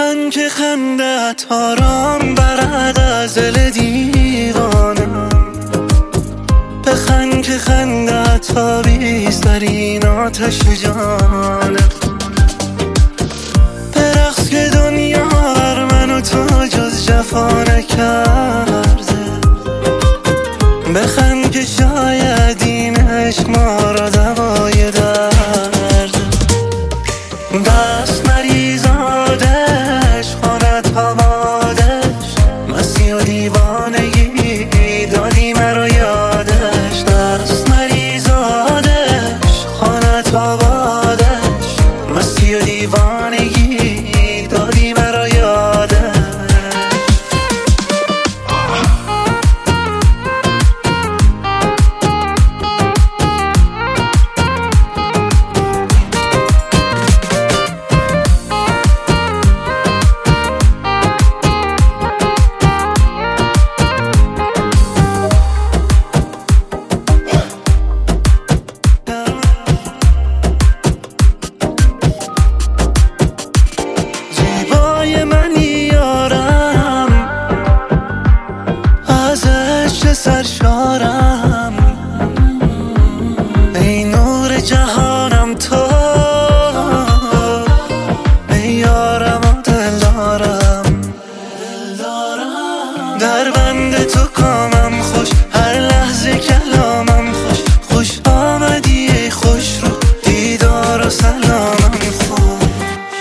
بخند که خندت آرام برد از دل دیوانم، بخند که خندت آویز در این آتش جانم، برقص که دنیا بر من و تو جز جفا نکرده، بخند که شاید این عشق ما را دوای درده، دست مریض آدش خانت پامادش، مستی و دیوانگی دادی مرا یادش، دست مریض آدش خانت پامادش، مستی و دیوانگی دادی مرا یادش. سرشارم ای نور جهانم تو، ای یارم و دلدارم، در بند تو کامم خوش، هر لحظه کلامم خوش، خوش آمدی ای خوش رو دیدار و سلامم خوش،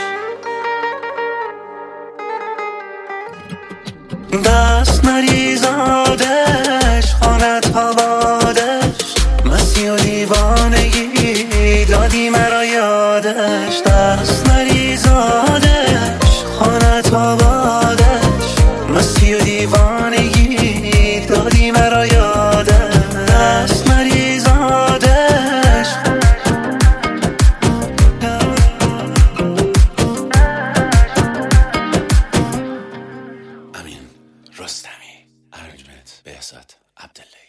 دست مریض آدش خانت آبادش، مستی و دیوانگی دادی مرا یادش، دست مریض آدش خانت آبادش، مستی و دیوانگی دادی مرا یادش، دست مریض آدش. امین رستمی، ارجمند بهزاد عبدالله.